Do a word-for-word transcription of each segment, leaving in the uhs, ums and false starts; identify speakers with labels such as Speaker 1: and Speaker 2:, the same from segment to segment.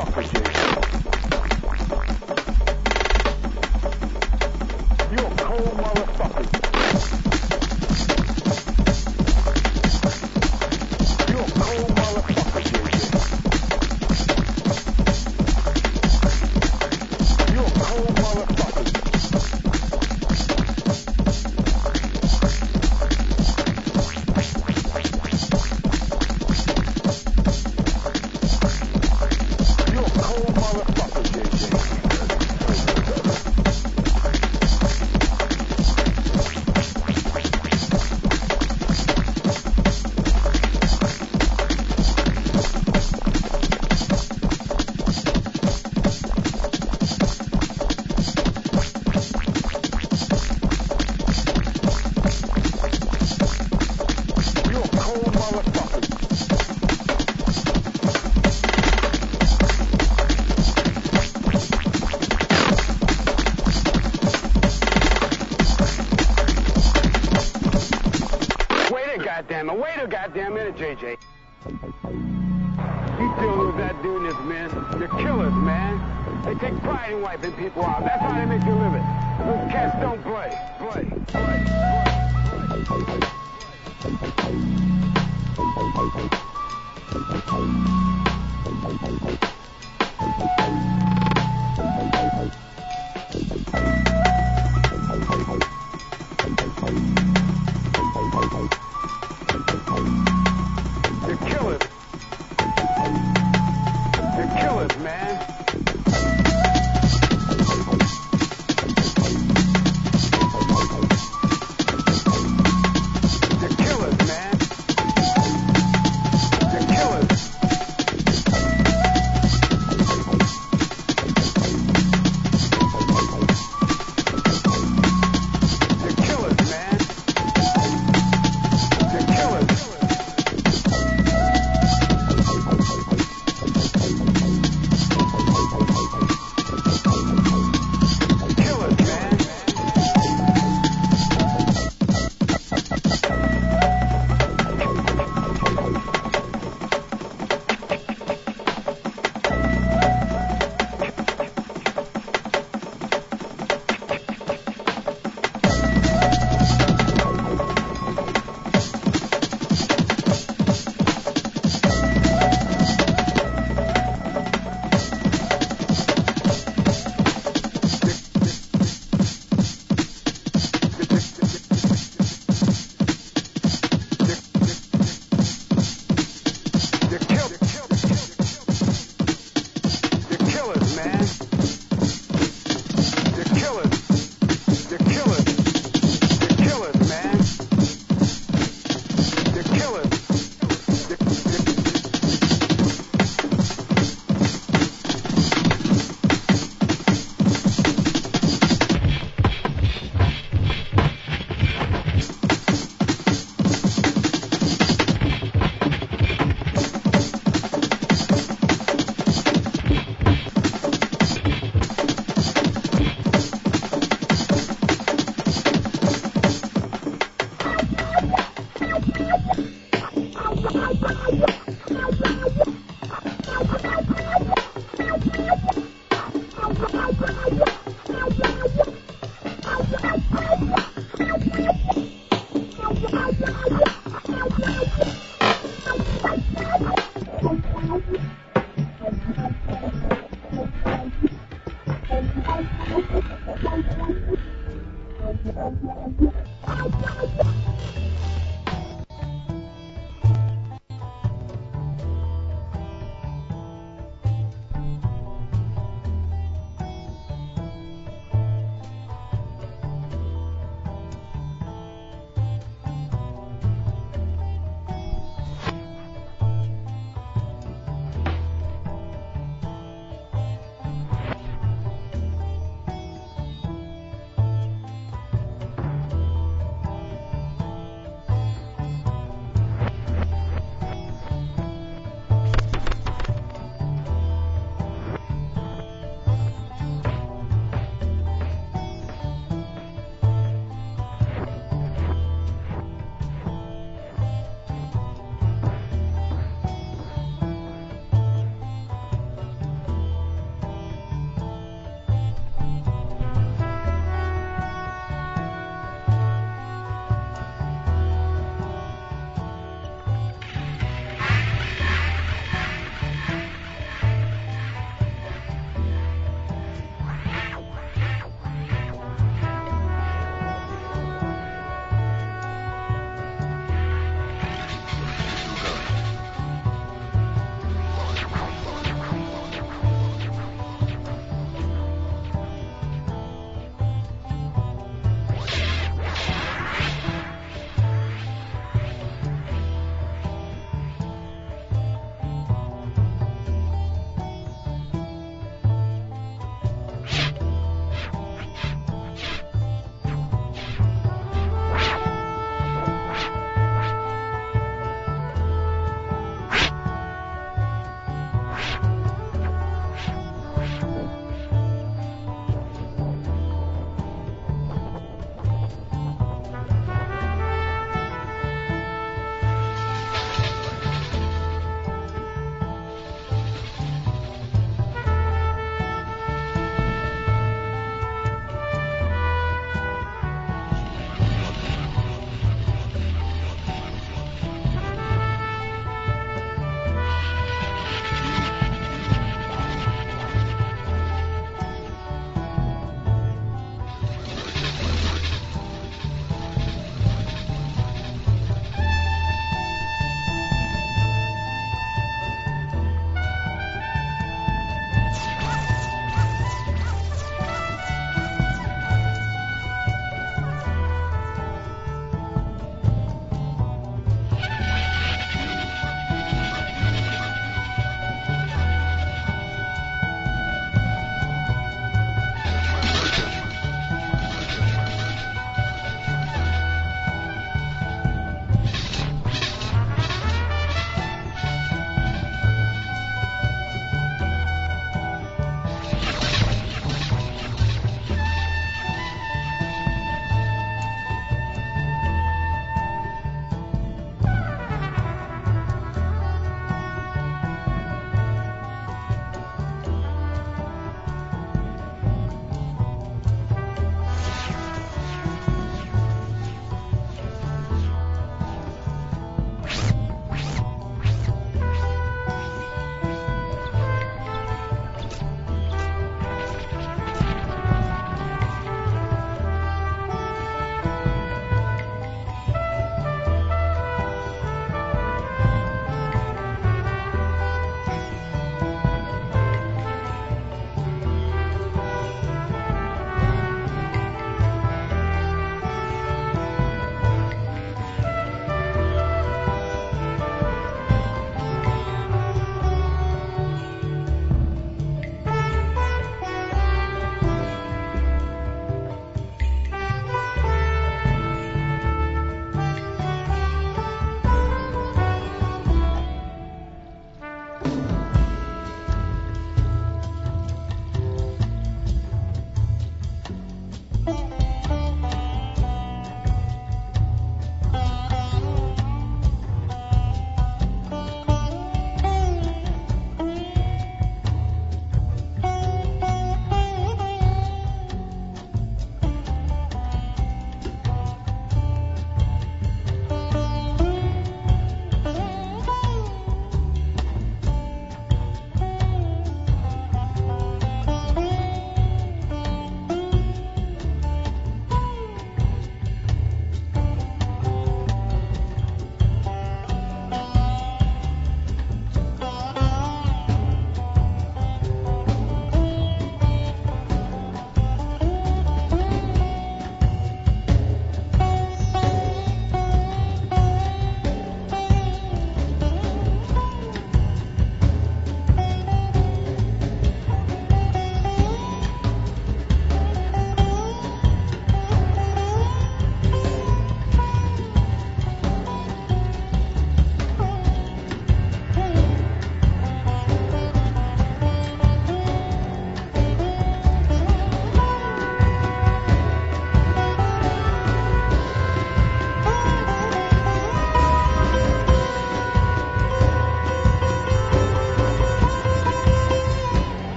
Speaker 1: motherfucker, J J. You a cold motherfucker. You a cold motherfucker, J J. You a cold motherfucker. Wait a goddamn minute, J J. You dealing with that dude and his men. They're killers, man. They take pride in wiping people out. That's how they make their living. Those cats don't play. Play. Play. They're killers. They're killers, man. They're killers, man. They're killers. They're killers, man. They're killers.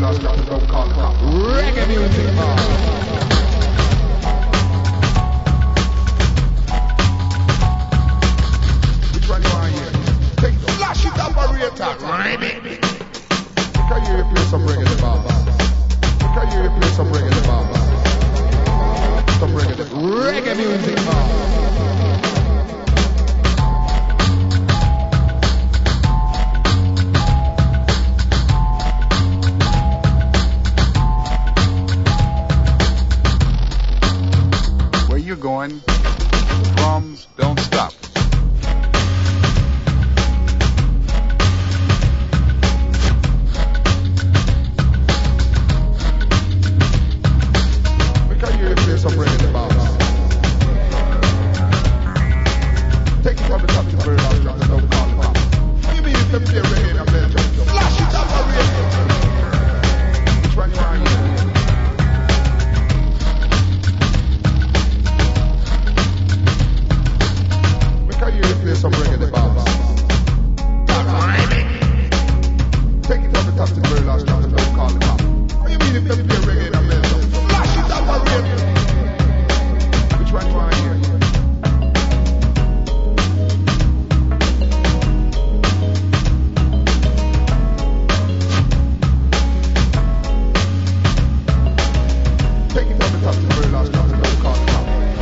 Speaker 2: last drop, don't call the cops. Reggae music, man. Which one you want here? Take flash it operator. Can you play some reggae in the bar? Can you play some reggae in the bar? Some reggae, reggae music, man. Where you going? Drums don't stop. Some reggae in the bounce. Take it from the top to the very last drop and don't call it back. What do you mean if they play reggae in a Belgium? Flash it up on radio. Which one you want here? We can hear you play some reggae in the bounce. Take it from the top to the very last drop and don't call it back. What do you mean if they play reggae in a Belgium? Flash it up on radio. Which one you want here? Take it from the top to the very last drop and don't call it out.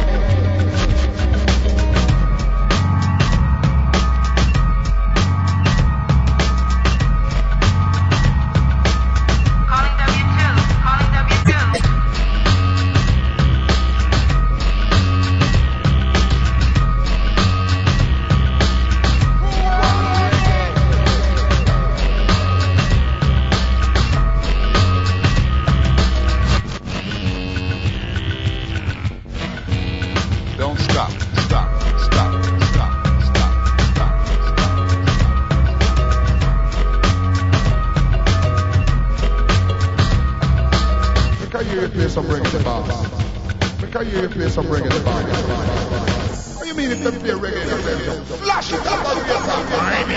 Speaker 3: Calling W two. Calling W two.
Speaker 2: Don't stop, stop, stop, stop, stop, stop, stop. Make I hear you play some reggae in the bar. Make I hear you play some reggae in the bar. What do you mean if they play reggae in the radio? Flash it up on your top.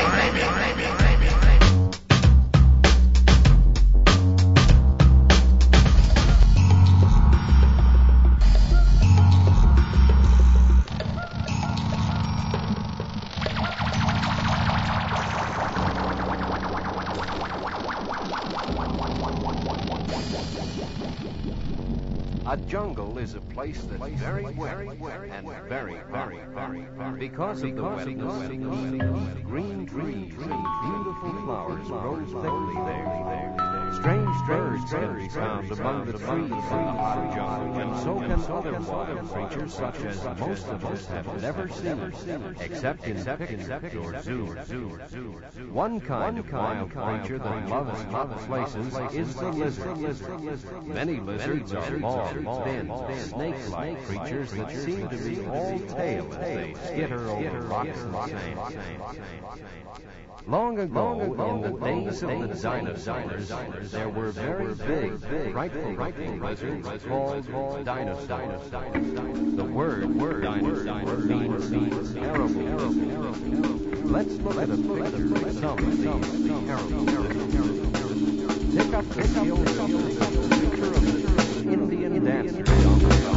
Speaker 4: A jungle is a place that's very wet and very, very, very, very, because of the wetness, green trees and beautiful flowers grow thickly there. Strange birds can be found among the trees in the hot jungle, and so can other wild creatures such as most of us have never seen, except in pictures or zoos. One kind of wild creature that loves hot places is the lizard. Many lizards are long, thin, snake-like creatures that seem to be all tail as they skitter over rocks and sand. Long ago, in the days of the dinosaurs, there were very big, frightful-looking lizards called dinosaurs. The word dinosaur means terrible. Let's look at a picture of some of these terrible lizards. Pick up the skills of the picture of the Indian dancer.